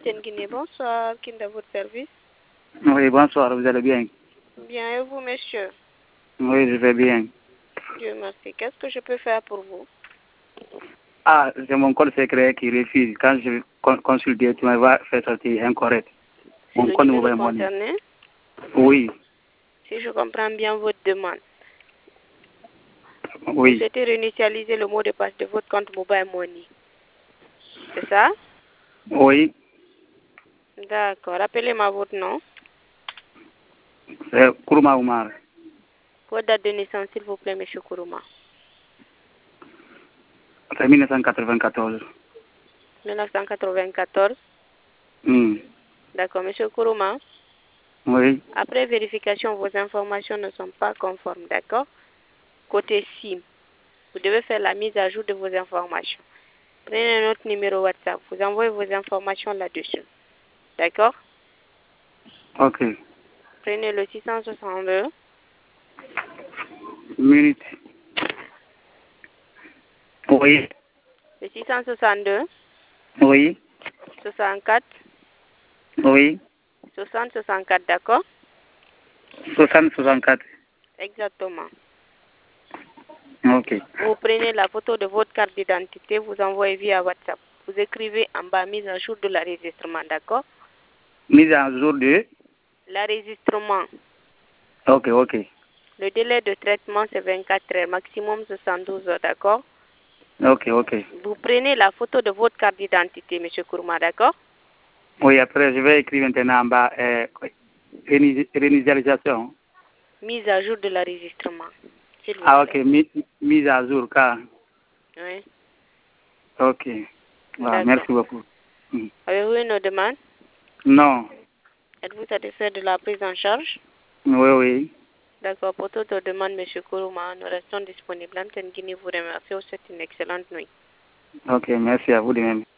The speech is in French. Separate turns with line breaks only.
Guinée, bonsoir. Qui est à votre service?
Oui, bonsoir, vous allez bien?
Bien, et vous, monsieur?
Oui, je vais bien.
Dieu merci. Qu'est-ce que je peux faire pour vous?
Ah, c'est mon code secret qui refuse. Quand je consulte, tu m'as fait sortir incorrect.
C'est
Mon
le
compte
numéro
mobile money.
concerné?
Oui,
Si je comprends bien votre demande. Vous
oui,
souhaitez réinitialiser le mot de passe de votre compte mobile money. C'est ça?
oui,
D'accord. Rappelez-moi votre nom.
c'est Kourouma Oumar.
Votre date de naissance, s'il vous plaît, monsieur Kourouma.
C'est 1994.
1994.
Hmm.
D'accord, monsieur Kourouma.
Oui,
Après vérification, vos informations ne sont pas conformes, d'accord? Côté SIM, vous devez faire la mise à jour de vos informations. Prenez notre numéro WhatsApp, vous envoyez vos informations là-dessus. D'accord?
ok.
Prenez le 662,
Minute. Oui,
le 662,
oui,
64,
oui.
60, 64, d'accord?
60-64.
Exactement.
Ok.
Vous prenez la photo de votre carte d'identité, vous envoyez via WhatsApp. Vous écrivez en bas mise à jour de l'enregistrement, d'accord?
Mise à jour de.
L'enregistrement.
Ok, ok.
Le délai de traitement, c'est 24 heures, maximum 72 heures, d'accord?
Ok, ok.
Vous prenez la photo de votre carte d'identité, monsieur Kourouma, d'accord?
Oui, après, je vais écrire maintenant en bas réinitialisation.
Mise à jour de l'enregistrement, s'il vous
Ah, ok.
plaît.
Mise à jour, car.
Oui,
Ok. Voilà,
d'accord.
merci beaucoup. Hmm.
Avez-vous une demande?
Non.
Êtes-vous satisfait de la prise en charge?
Oui, oui.
D'accord. Pour toute demande, monsieur Kourouma, nous restons disponibles. Antenne Guinée vous remercie. Vous souhaite une excellente nuit.
Ok, merci à vous de même.